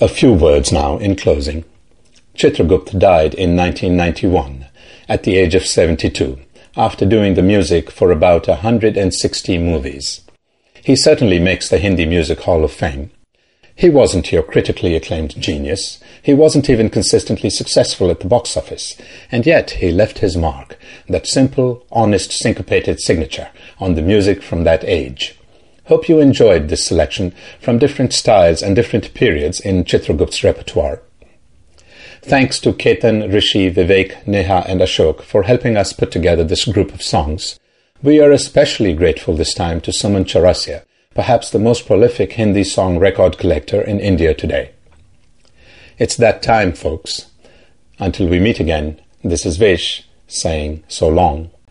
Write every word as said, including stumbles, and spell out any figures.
A few words now in closing. Chitragupta died in nineteen ninety-one at the age of seventy-two, after doing the music for about one hundred sixty movies. He certainly makes the Hindi Music Hall of Fame. He wasn't your critically acclaimed genius. He wasn't even consistently successful at the box office. And yet he left his mark, that simple, honest, syncopated signature on the music from that age. Hope you enjoyed this selection from different styles and different periods in Chitragupta's repertoire. Thanks to Ketan, Rishi, Vivek, Neha and Ashok for helping us put together this group of songs. We are especially grateful this time to Suman Chaurasia, perhaps the most prolific Hindi song record collector in India today. It's that time, folks. Until we meet again, this is Vish saying so long.